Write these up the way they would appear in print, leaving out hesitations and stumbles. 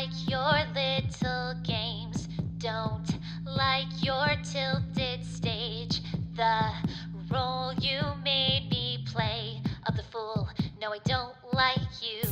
like your little games. Don't like your tilted stage. The role you made me play of the fool. No, I don't like you.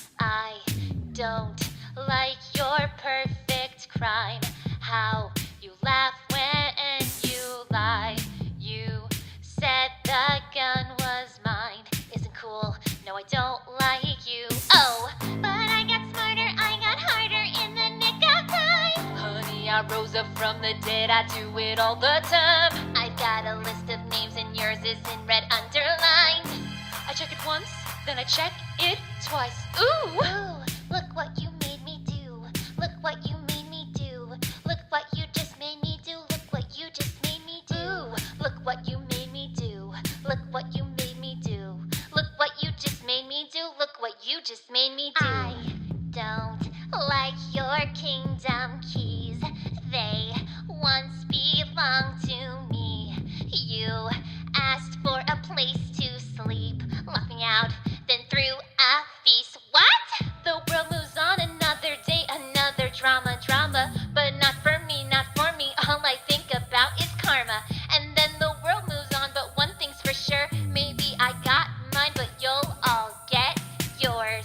I don't like your perfect crime. How you laugh when you lie. You said the gun was mine. Isn't cool. No, I don't like you. Oh, but I got smarter, I got harder in the nick of time. Honey, I rose up from the dead, I do it all the time. I've got a list of names and yours is in red underlined. I check it once, then I check it twice. Ooh! Ooh, look what you made me do. Look what you made me do. Look what you just made me do. Look what you just made me do. Ooh, look what you made me do. Look what you made me do. Look what you just made me do. Look what you just made me do. I don't like your kingdom keys. They once belonged to me. You asked for a place to sleep, locked me out, then threw a feast. What? The world moves on, another day, another drama, but not for me, not for me. All I think about is karma. And then the world moves on, but one thing's for sure, maybe I got mine, but you'll all get yours.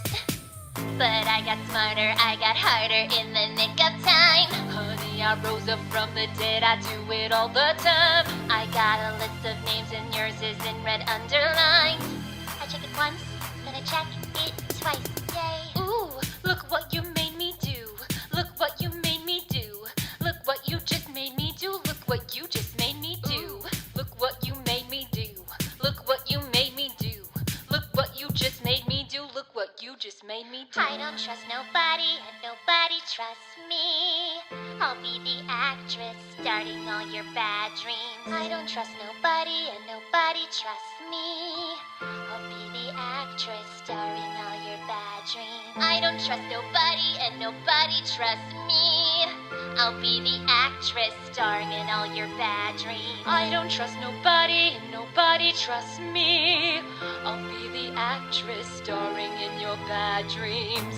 But I got smarter, I got harder in the nick of time. Honey, I rose up from the dead, I do it all the time. I got a list of names and yours is in red underlined. I check it once, then I check it twice. Yay! Ooh, look what you made me do. Look what you made me do. Look what you just made me do. Look what you just made me do. Ooh, look what you made me do. Look what you made me do. Look what you just made me do. Look what you just made me do. I don't trust nobody and nobody trusts me. I'll be the actress starting all your bad dreams. I don't trust nobody and nobody trusts me. I'll be the actress starring all your bad dreams. I don't trust nobody and nobody trusts me. I'll be the actress starring in all your bad dreams. I don't trust nobody and nobody trusts me. I'll be the actress starring in your bad dreams.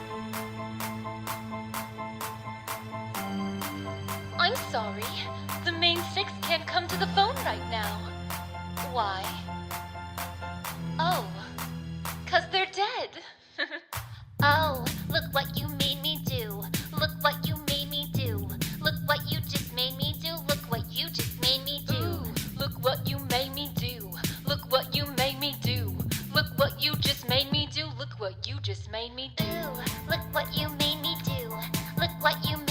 I'm sorry, the main six can't come to the phone right now. Why? Oh, 'cause they're dead. Oh, look what you made me do. Look what you made me do. Look what you just made me do. Look what you just made me do. Ooh, look what you made me do. Look what you made me do. Look what you just made me do. Look what you just made me do. Ooh, look what you made me do. Look what you